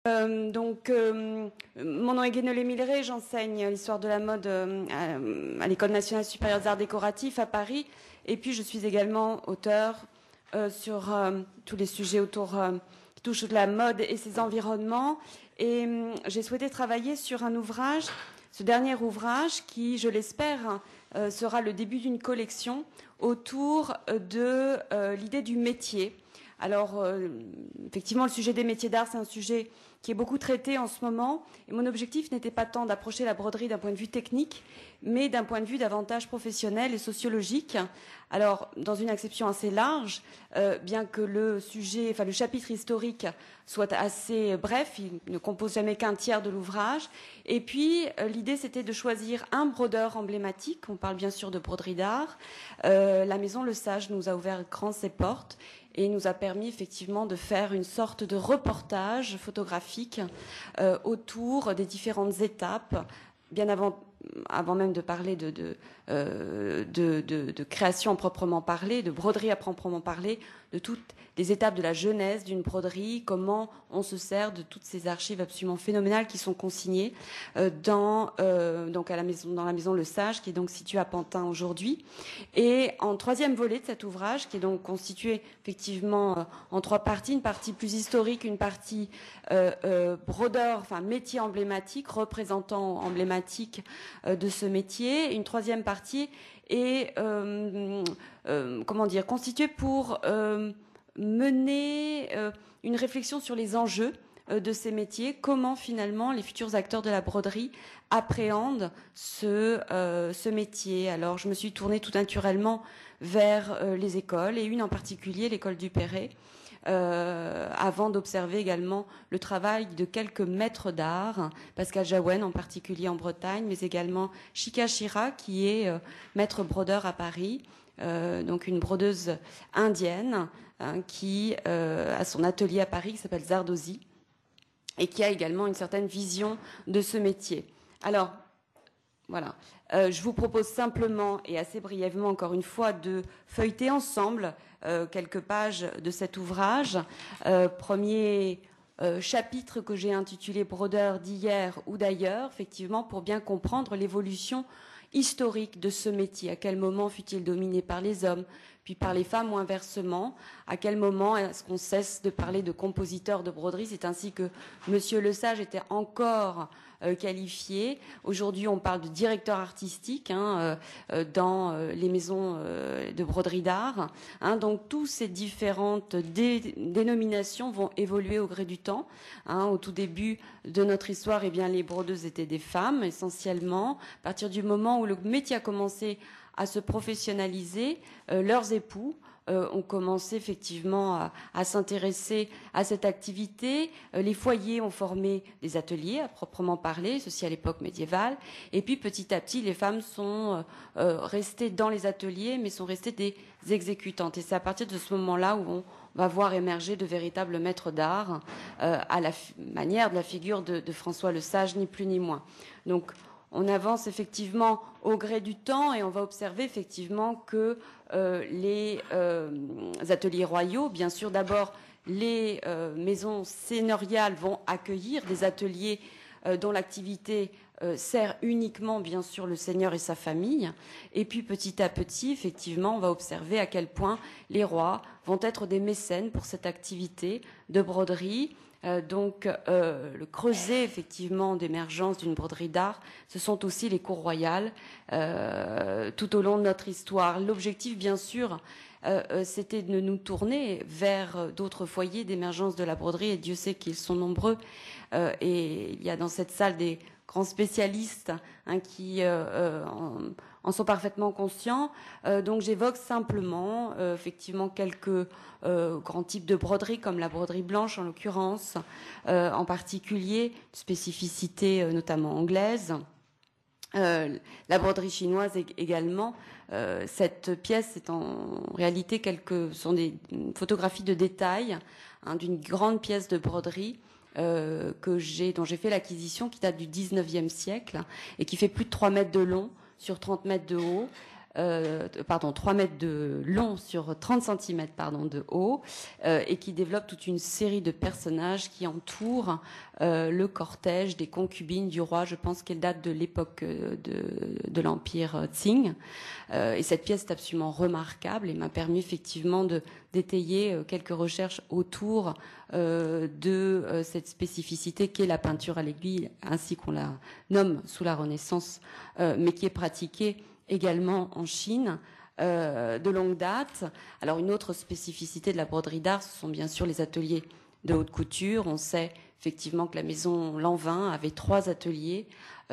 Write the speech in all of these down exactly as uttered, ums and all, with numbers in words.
Euh, donc, euh, mon nom est Guénolé Milleray, j'enseigne l'histoire de la mode euh, à, à l'École nationale supérieure des arts décoratifs à Paris. Et puis, je suis également auteure euh, sur euh, tous les sujets autour euh, qui touchent la mode et ses environnements. Et euh, j'ai souhaité travailler sur un ouvrage, ce dernier ouvrage qui, je l'espère, euh, sera le début d'une collection autour de euh, l'idée du métier. Alors, euh, effectivement, le sujet des métiers d'art, c'est un sujet qui est beaucoup traité en ce moment. Et mon objectif n'était pas tant d'approcher la broderie d'un point de vue technique, mais d'un point de vue davantage professionnel et sociologique. Alors, dans une acception assez large, euh, bien que le sujet, enfin le chapitre historique soit assez bref, il ne compose jamais qu'un tiers de l'ouvrage. Et puis, euh, l'idée, c'était de choisir un brodeur emblématique. On parle bien sûr de broderie d'art. Euh, la Maison Le Sage nous a ouvert grand ses portes et nous a permis effectivement de faire une sorte de reportage photographique euh, autour des différentes étapes, bien avant, avant même de parler de, de, euh, de, de, de création à proprement parler, de broderie à proprement parler, de toutes les étapes de la genèse d'une broderie, comment on se sert de toutes ces archives absolument phénoménales qui sont consignées euh, dans, euh, donc à la maison, dans la maison Le Sage, qui est donc située à Pantin aujourd'hui. Et en troisième volet de cet ouvrage, qui est donc constitué effectivement euh, en trois parties, une partie plus historique, une partie euh, euh, brodeur, enfin métier emblématique, représentant emblématique euh, de ce métier, une troisième partie est euh, euh, comment dire, constituée pour euh, mener euh, une réflexion sur les enjeux euh, de ces métiers, comment finalement les futurs acteurs de la broderie appréhendent ce, euh, ce métier. Alors je me suis tournée tout naturellement vers euh, les écoles, et une en particulier, l'école du Perret, Euh, avant d'observer également le travail de quelques maîtres d'art, Pascal Jaouen en particulier en Bretagne, mais également Chika Chira, qui est euh, maître brodeur à Paris, euh, donc une brodeuse indienne hein, qui euh, a son atelier à Paris qui s'appelle Zardozi et qui a également une certaine vision de ce métier. Alors, voilà. Euh, je vous propose simplement et assez brièvement, encore une fois, de feuilleter ensemble euh, quelques pages de cet ouvrage. Euh, premier euh, chapitre que j'ai intitulé « Brodeur d'hier ou d'ailleurs », effectivement, pour bien comprendre l'évolution historique de ce métier. À quel moment fut-il dominé par les hommes, puis par les femmes ou inversement? À quel moment est-ce qu'on cesse de parler de compositeurs de broderie? C'est ainsi que Monsieur Le Sage était encore euh, qualifié. Aujourd'hui, on parle de directeur artistique hein, euh, dans euh, les maisons euh, de broderie d'art. Hein, donc, toutes ces différentes dé dénominations vont évoluer au gré du temps. Hein, au tout début de notre histoire, eh bien, les brodeuses étaient des femmes, essentiellement. À partir du moment où le métier a commencé à se professionnaliser, euh, leurs époux euh, ont commencé effectivement à, à s'intéresser à cette activité. Euh, les foyers ont formé des ateliers à proprement parler, ceci à l'époque médiévale. Et puis petit à petit, les femmes sont euh, restées dans les ateliers, mais sont restées des exécutantes. Et c'est à partir de ce moment-là où on va voir émerger de véritables maîtres d'art euh, à la manière de la figure de, de François Le Sage, ni plus ni moins. Donc, on avance effectivement au gré du temps et on va observer effectivement que euh, les euh, ateliers royaux, bien sûr, d'abord, les euh, maisons seigneuriales vont accueillir des ateliers euh, dont l'activité euh, sert uniquement, bien sûr, le seigneur et sa famille. Et puis, petit à petit, effectivement, on va observer à quel point les rois vont être des mécènes pour cette activité de broderie. Euh, donc, euh, le creuset, effectivement, d'émergence d'une broderie d'art, ce sont aussi les cours royales euh, tout au long de notre histoire. L'objectif, bien sûr, euh, euh, c'était de nous tourner vers d'autres foyers d'émergence de la broderie, et Dieu sait qu'ils sont nombreux. Euh, et il y a dans cette salle des grands spécialistes hein, qui euh, euh, en, en sont parfaitement conscients. Euh, donc j'évoque simplement euh, effectivement quelques euh, grands types de broderie, comme la broderie blanche en l'occurrence, euh, en particulier, spécificité euh, notamment anglaise. Euh, la broderie chinoise également. Euh, cette pièce est en réalité quelques sont des photographies de détail hein, d'une grande pièce de broderie euh, que j'ai dont j'ai fait l'acquisition, qui date du dix-neuvième siècle et qui fait plus de trois mètres de long sur trente mètres de haut. euh, pardon, trois mètres de long sur trente centimètres pardon, de haut, euh, et qui développe toute une série de personnages qui entourent euh, le cortège des concubines du roi. Je pense qu'elle date de l'époque de, de l'Empire Qing. Euh, et cette pièce est absolument remarquable et m'a permis effectivement de d'étayer quelques recherches autour euh, de euh, cette spécificité qu'est la peinture à l'aiguille, ainsi qu'on la nomme sous la Renaissance, euh, mais qui est pratiquée également en Chine euh, de longue date. Alors une autre spécificité de la broderie d'art, ce sont bien sûr les ateliers de haute couture. On sait effectivement que la maison Lanvin avait trois ateliers,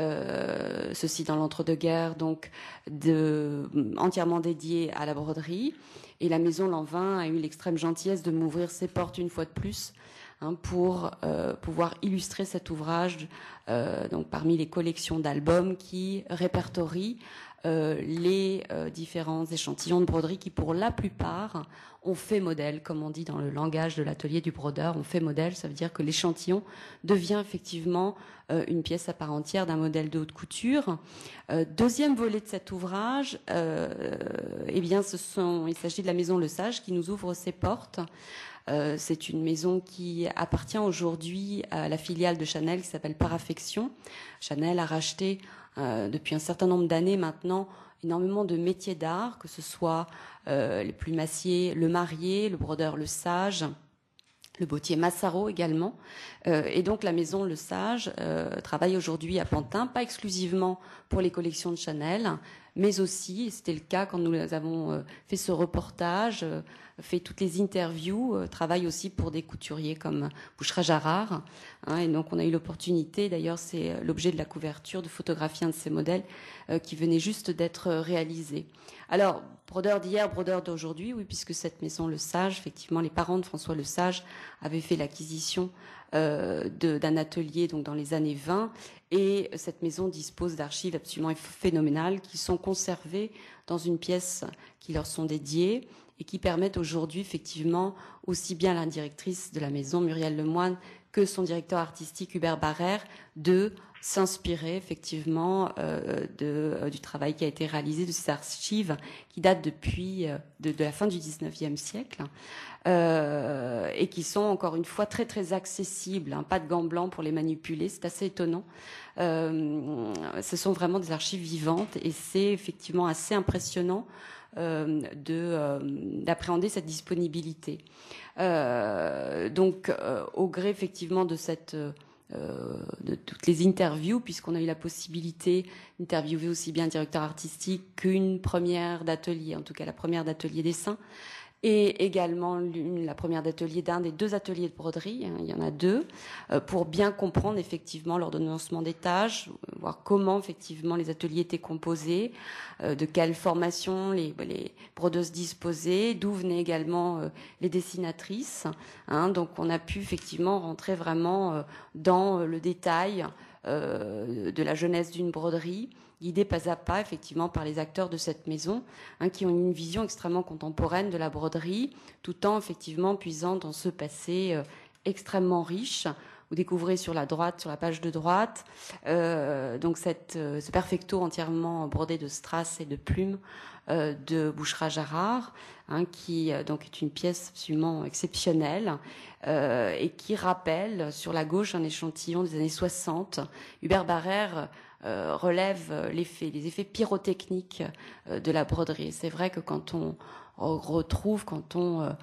euh, ceci dans l'entre-deux-guerres, donc de, entièrement dédiés à la broderie. Et la maison Lanvin a eu l'extrême gentillesse de m'ouvrir ses portes une fois de plus, hein, pour euh, pouvoir illustrer cet ouvrage, euh, donc parmi les collections d'albums qui répertorient euh, les euh, différents échantillons de broderie qui, pour la plupart, ont fait modèle, comme on dit dans le langage de l'atelier du brodeur. On fait modèle, ça veut dire que l'échantillon devient effectivement euh, une pièce à part entière d'un modèle de haute couture. Euh, deuxième volet de cet ouvrage, euh, eh bien, ce sont, il s'agit de la maison Le Sage qui nous ouvre ses portes. Euh, c'est une maison qui appartient aujourd'hui à la filiale de Chanel qui s'appelle Paraffection. Chanel a racheté euh, depuis un certain nombre d'années maintenant énormément de métiers d'art, que ce soit euh, les plumassiers, le marié, le brodeur Le Sage, le bottier Massaro également. Euh, et donc la maison Le Sage euh, travaille aujourd'hui à Pantin, pas exclusivement pour les collections de Chanel, mais aussi, et c'était le cas quand nous avons euh, fait ce reportage, euh, fait toutes les interviews, euh, travaille aussi pour des couturiers comme Boucherat-Jarrard. Hein, et donc on a eu l'opportunité, d'ailleurs c'est l'objet de la couverture, de photographier un de ces modèles euh, qui venait juste d'être réalisé. Alors, brodeur d'hier, brodeur d'aujourd'hui, oui, puisque cette maison Le Sage, effectivement, les parents de François Le Sage avaient fait l'acquisition euh, d'un atelier donc dans les années vingt, et cette maison dispose d'archives absolument phénoménales qui sont conservées dans une pièce qui leur sont dédiées et qui permettent aujourd'hui effectivement aussi bien la directrice de la maison, Muriel Lemoine, que son directeur artistique Hubert Barrère de s'inspirer effectivement euh, de, euh, du travail qui a été réalisé, de ces archives qui datent depuis euh, de, de la fin du dix-neuvième siècle euh, et qui sont encore une fois très très accessibles, hein, pas de gants blancs pour les manipuler, c'est assez étonnant. Euh, ce sont vraiment des archives vivantes et c'est effectivement assez impressionnant euh, de, euh, d'appréhender cette disponibilité. Euh, donc euh, au gré effectivement de cette euh, de toutes les interviews, puisqu'on a eu la possibilité d'interviewer aussi bien un directeur artistique qu'une première d'atelier, en tout cas la première d'atelier dessin, et également la première d'atelier d'un des deux ateliers de broderie, hein, il y en a deux, euh, pour bien comprendre effectivement l'ordonnancement des tâches, voir comment effectivement les ateliers étaient composés, euh, de quelle formation les, les brodeuses disposaient, d'où venaient également euh, les dessinatrices. Hein, donc on a pu effectivement rentrer vraiment euh, dans le détail euh, de la jeunesse d'une broderie, guidés pas à pas effectivement par les acteurs de cette maison, hein, qui ont une vision extrêmement contemporaine de la broderie, tout en effectivement puisant dans ce passé euh, extrêmement riche. Vous découvrez sur la droite, sur la page de droite, euh, donc cette, euh, ce perfecto entièrement brodé de strass et de plumes euh, de Boucherat-Jarrard, hein, qui euh, donc est une pièce absolument exceptionnelle euh, et qui rappelle sur la gauche un échantillon des années soixante. Hubert Barrère Euh, relève l'effet, les effets pyrotechniques euh, de la broderie. C'est vrai que quand on retrouve, quand on euh,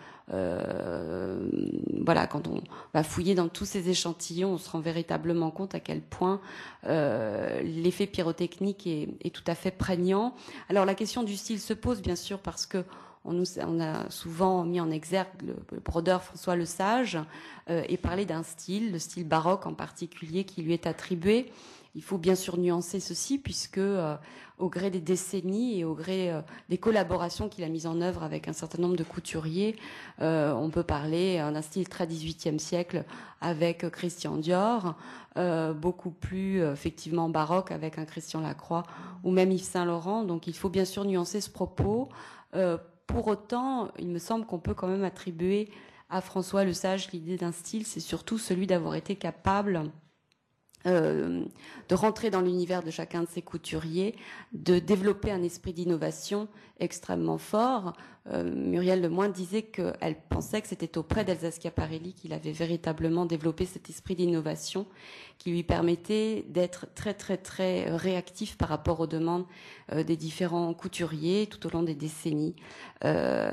euh, voilà, quand on va fouiller dans tous ces échantillons, on se rend véritablement compte à quel point euh, l'effet pyrotechnique est, est tout à fait prégnant. Alors la question du style se pose bien sûr parce que On, nous, on a souvent mis en exergue le, le brodeur François Le Sage euh, et parlé d'un style, le style baroque en particulier, qui lui est attribué. Il faut bien sûr nuancer ceci puisque euh, au gré des décennies et au gré euh, des collaborations qu'il a mises en œuvre avec un certain nombre de couturiers, euh, on peut parler d'un style très dix-huitième siècle avec Christian Dior, euh, beaucoup plus euh, effectivement baroque avec un Christian Lacroix ou même Yves Saint Laurent. Donc il faut bien sûr nuancer ce propos. Euh, pour autant, il me semble qu'on peut quand même attribuer à François Le Sage l'idée d'un style, c'est surtout celui d'avoir été capable euh, de rentrer dans l'univers de chacun de ces couturiers, de développer un esprit d'innovation extrêmement fort. Euh, Muriel Lemoine disait qu'elle pensait que c'était auprès d'Elsa Schiaparelli qu'il avait véritablement développé cet esprit d'innovation qui lui permettait d'être très très très réactif par rapport aux demandes euh, des différents couturiers tout au long des décennies euh,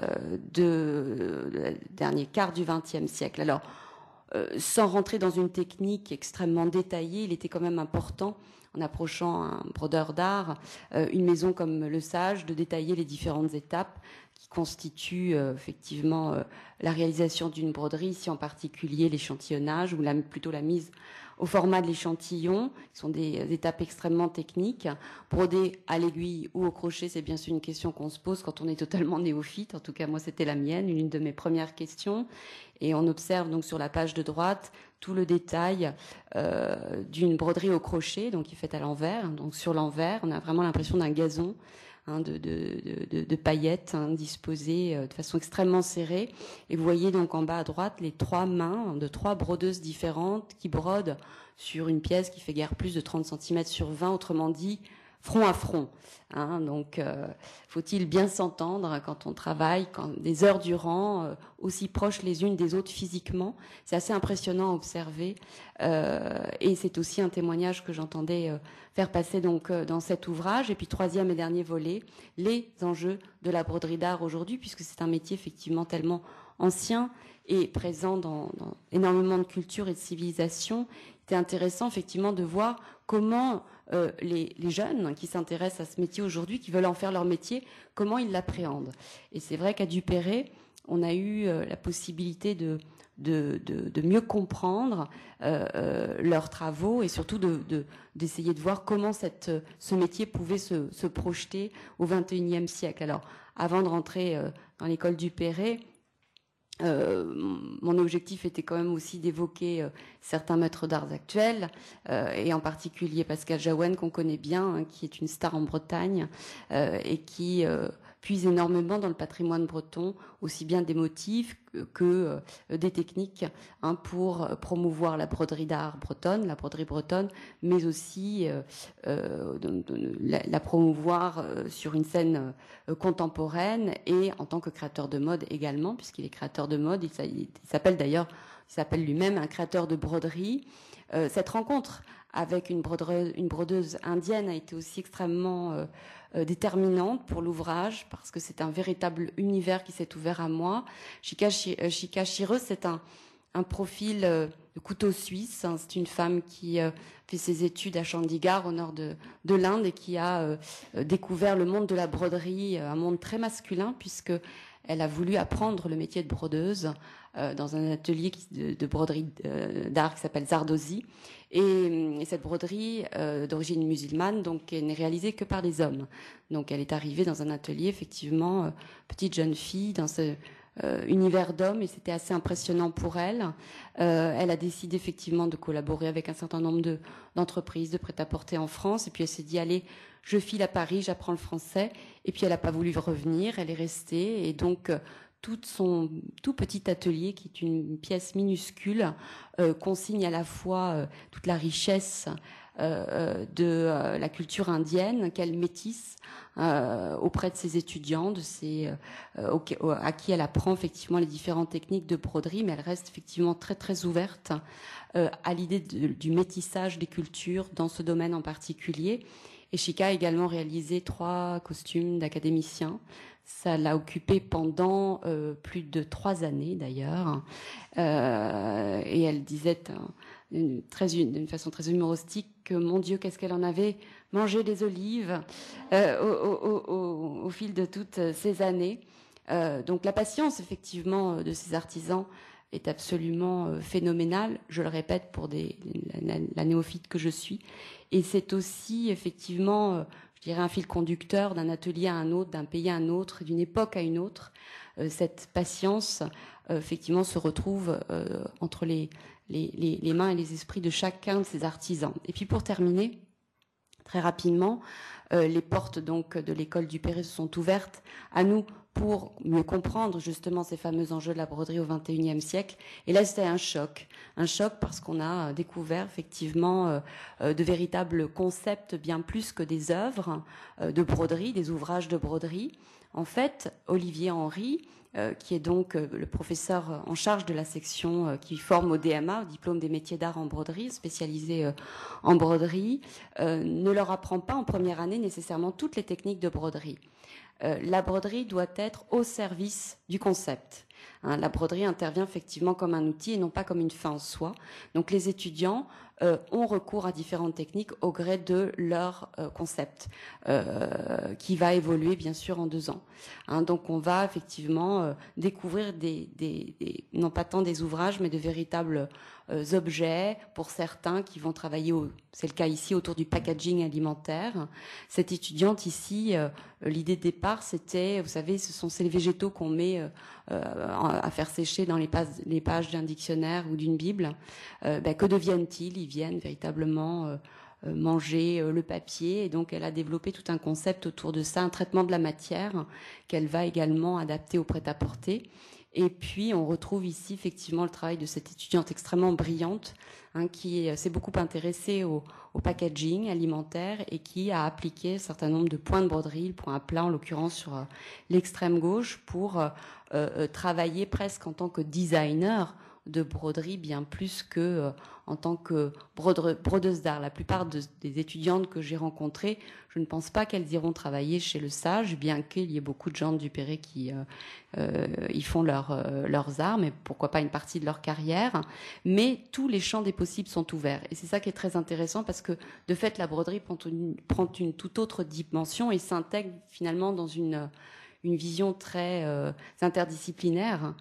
de, de, de dernier quart du vingtième siècle. Alors, Euh, sans rentrer dans une technique extrêmement détaillée, il était quand même important, en approchant un brodeur d'art, euh, une maison comme Le Sage, de détailler les différentes étapes qui constituent euh, effectivement euh, la réalisation d'une broderie, ici en particulier l'échantillonnage ou la, plutôt la mise au format de l'échantillon, qui sont des étapes extrêmement techniques. Broder à l'aiguille ou au crochet, c'est bien sûr une question qu'on se pose quand on est totalement néophyte. En tout cas, moi, c'était la mienne, une de mes premières questions. Et on observe donc sur la page de droite tout le détail euh, d'une broderie au crochet, donc qui est faite à l'envers. Donc sur l'envers, on a vraiment l'impression d'un gazon, hein, de, de, de, de paillettes hein, disposées euh, de façon extrêmement serrée. Et vous voyez donc en bas à droite les trois mains de trois brodeuses différentes qui brodent sur une pièce qui fait guère plus de trente centimètres sur vingt, autrement dit front à front. Hein, donc, euh, faut-il bien s'entendre quand on travaille quand, des heures durant, euh, aussi proches les unes des autres physiquement. C'est assez impressionnant à observer. Euh, et c'est aussi un témoignage que j'entendais euh, faire passer donc euh, dans cet ouvrage. Et puis, troisième et dernier volet, les enjeux de la broderie d'art aujourd'hui, puisque c'est un métier effectivement tellement ancien et présent dans, dans énormément de cultures et de civilisations. C'est intéressant effectivement de voir comment euh, les, les jeunes qui s'intéressent à ce métier aujourd'hui, qui veulent en faire leur métier, comment ils l'appréhendent. Et c'est vrai qu'à Duperré, on a eu euh, la possibilité de, de, de, de mieux comprendre euh, euh, leurs travaux et surtout de, de, d'essayer de voir comment cette, ce métier pouvait se, se projeter au vingt et unième siècle. Alors, avant de rentrer euh, dans l'école Duperré, Euh, mon objectif était quand même aussi d'évoquer euh, certains maîtres d'arts actuels, euh, et en particulier Pascal Jaouen, qu'on connaît bien, hein, qui est une star en Bretagne, euh, et qui euh, puise énormément dans le patrimoine breton, aussi bien des motifs que, que euh, des techniques, hein, pour promouvoir la broderie d'art bretonne, la broderie bretonne, mais aussi euh, euh, de, de, la, la promouvoir euh, sur une scène euh, contemporaine et en tant que créateur de mode également, puisqu'il est créateur de mode. Il, il, il s'appelle d'ailleurs, il s'appelle lui-même un créateur de broderie. Euh, cette rencontre avec une brodeuse, une brodeuse indienne a été aussi extrêmement euh, euh, déterminante pour l'ouvrage, parce que c'est un véritable univers qui s'est ouvert à moi. Chika, Chika Chireuse, c'est un, un profil euh, de couteau suisse. Hein. C'est une femme qui euh, fait ses études à Chandigarh, au nord de, de l'Inde, et qui a euh, découvert le monde de la broderie, un monde très masculin, puisque elle a voulu apprendre le métier de brodeuse euh, dans un atelier qui, de, de broderie euh, d'art qui s'appelle Zardozi. Et, et cette broderie euh, d'origine musulmane, donc, n'est réalisée que par des hommes. Donc elle est arrivée dans un atelier, effectivement, euh, petite jeune fille, dans ce euh, univers d'hommes, et c'était assez impressionnant pour elle. Euh, elle a décidé effectivement de collaborer avec un certain nombre de, d'entreprises de prêt-à-porter en France, et puis elle s'est dit, allez, je file à Paris, j'apprends le français. Et puis elle n'a pas voulu revenir, elle est restée. Et donc euh, tout son tout petit atelier, qui est une pièce minuscule, euh, consigne à la fois euh, toute la richesse euh, de euh, la culture indienne qu'elle métisse euh, auprès de ses étudiants, de ses, euh, au, à qui elle apprend effectivement les différentes techniques de broderie, mais elle reste effectivement très très ouverte euh, à l'idée de, du métissage des cultures dans ce domaine en particulier. Et Chika a également réalisé trois costumes d'académiciens. Ça l'a occupée pendant euh, plus de trois années d'ailleurs. Euh, et elle disait d'une euh, façon très humoristique que, mon Dieu, qu'est-ce qu'elle en avait mangé des olives euh, au, au, au, au fil de toutes ces années. Euh, donc la patience, effectivement, de ces artisans est absolument euh, phénoménale. Je le répète pour des, la, la néophyte que je suis. Et c'est aussi, effectivement, euh, je dirais, un fil conducteur d'un atelier à un autre, d'un pays à un autre, d'une époque à une autre. Euh, cette patience, euh, effectivement, se retrouve euh, entre les, les, les, les mains et les esprits de chacun de ces artisans. Et puis, pour terminer, très rapidement, euh, les portes donc de l'école Duperré se sont ouvertes à nous pour mieux comprendre justement ces fameux enjeux de la broderie au vingt et unième siècle. Et là, c'était un choc. Un choc parce qu'on a découvert effectivement euh, de véritables concepts bien plus que des œuvres euh, de broderie, des ouvrages de broderie. En fait, Olivier Henry, euh, qui est donc euh, le professeur en charge de la section euh, qui forme au D M A, au diplôme des métiers d'art en broderie, spécialisé euh, en broderie, euh, ne leur apprend pas en première année nécessairement toutes les techniques de broderie. Euh, la broderie doit être au service du concept. Hein, la broderie intervient effectivement comme un outil et non pas comme une fin en soi. Donc les étudiants euh, ont recours à différentes techniques au gré de leur euh, concept, euh, qui va évoluer bien sûr en deux ans. Hein, donc on va effectivement euh, découvrir des, des, des, non pas tant des ouvrages, mais de véritables euh, objets, pour certains qui vont travailler, c'est le cas ici, autour du packaging alimentaire. Cette étudiante ici, euh, l'idée de départ, c'était, vous savez, ce sont ces végétaux qu'on met euh, à faire sécher dans les pages, les pages d'un dictionnaire ou d'une Bible. Euh, ben, que deviennent-ils? Ils viennent véritablement euh, manger euh, le papier. Et donc, elle a développé tout un concept autour de ça, un traitement de la matière qu'elle va également adapter au prêt-à-porter. Et puis, on retrouve ici effectivement le travail de cette étudiante extrêmement brillante, hein, qui s'est beaucoup intéressée au, au packaging alimentaire et qui a appliqué un certain nombre de points de broderie, le point à plat en l'occurrence sur euh, l'extrême gauche, pour euh, euh, travailler presque en tant que designer de broderie, bien plus que euh, en tant que brodeuse d'art. La plupart de, des étudiantes que j'ai rencontrées, je ne pense pas qu'elles iront travailler chez le Sage, bien qu'il y ait beaucoup de gens de Duperré qui euh, euh, y font leur, euh, leurs arts, mais pourquoi pas une partie de leur carrière. Mais tous les champs des possibles sont ouverts. Et c'est ça qui est très intéressant, parce que de fait, la broderie prend une, prend une toute autre dimension et s'intègre finalement dans une... une vision très euh, interdisciplinaire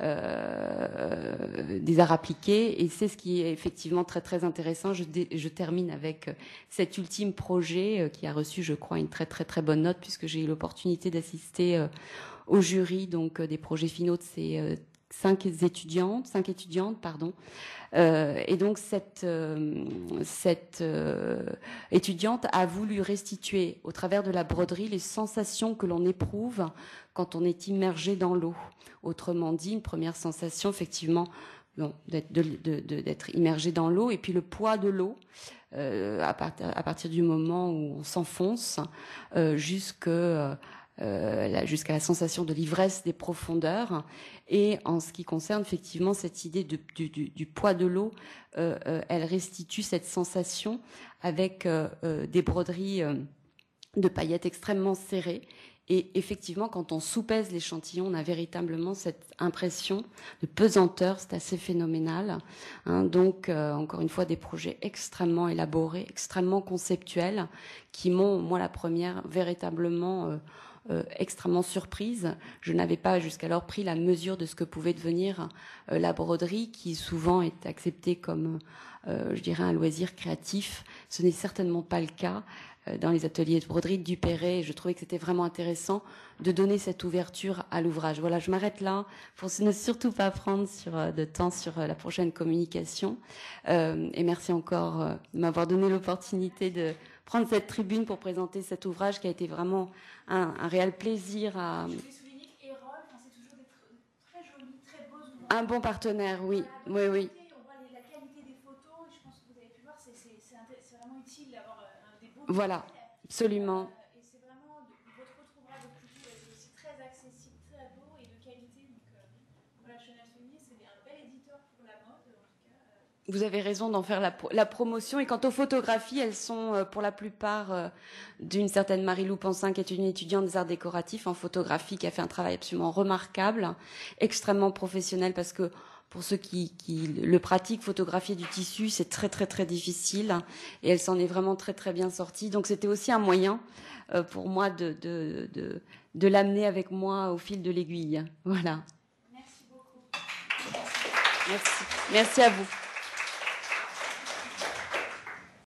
euh, des arts appliqués, et c'est ce qui est effectivement très très intéressant. Je, dé, je termine avec cet ultime projet euh, qui a reçu, je crois, une très très très bonne note, puisque j'ai eu l'opportunité d'assister euh, au jury donc euh, des projets finaux de ces euh, cinq étudiantes, cinq étudiantes, pardon. Euh, et donc cette, euh, cette euh, étudiante a voulu restituer au travers de la broderie les sensations que l'on éprouve quand on est immergé dans l'eau. Autrement dit, une première sensation effectivement bon, d'être, de, de, de, d'être immergé dans l'eau, et puis le poids de l'eau euh, à, part, à partir du moment où on s'enfonce euh, jusque euh, Euh, jusqu'à la sensation de l'ivresse des profondeurs. Et en ce qui concerne effectivement cette idée de, du, du, du poids de l'eau, euh, euh, elle restitue cette sensation avec euh, euh, des broderies euh, de paillettes extrêmement serrées. Et effectivement, quand on soupèse l'échantillon, on a véritablement cette impression de pesanteur. C'est assez phénoménal. Hein, donc, euh, encore une fois, des projets extrêmement élaborés, extrêmement conceptuels, qui m'ont, moi la première, véritablement euh, Euh, extrêmement surprise. Je n'avais pas jusqu'alors pris la mesure de ce que pouvait devenir euh, la broderie, qui souvent est acceptée comme, euh, je dirais, un loisir créatif. Ce n'est certainement pas le cas euh, dans les ateliers de broderie de Duperré. Je trouvais que c'était vraiment intéressant de donner cette ouverture à l'ouvrage. Voilà, je m'arrête là pour ne surtout pas prendre sur, euh, de temps sur euh, la prochaine communication. Euh, et merci encore euh, de m'avoir donné l'opportunité de prendre cette tribune pour présenter cet ouvrage qui a été vraiment un, un réel plaisir à... Je voulais souligner qu'Erol, c'est toujours des très jolis, très beaux ouvrages. Un bon partenaire, oui, voilà, oui, oui. On voit la qualité des photos, et je pense que vous avez pu voir, c'est, c'est, c'est, c'est vraiment utile d'avoir euh, des beaux Voilà, visuels. absolument. Euh, et c'est vraiment, votre autre ouvrage de culture est aussi très accessible, très beau et de qualité. Donc euh, voilà, je tenais à souligner, c'est un bel éditeur pour la mode, en tout cas. Euh, Vous avez raison d'en faire la, la promotion. Et quant aux photographies, elles sont euh, pour la plupart euh, d'une certaine Marie-Lou Pansin, qui est une étudiante des arts décoratifs en photographie, qui a fait un travail absolument remarquable, extrêmement professionnel, parce que pour ceux qui, qui le pratiquent, photographier du tissu, c'est très très très difficile, et elle s'en est vraiment très très bien sortie. Donc c'était aussi un moyen euh, pour moi de, de, de, de l'amener avec moi au fil de l'aiguille. Voilà. Merci beaucoup. Merci. Merci à vous.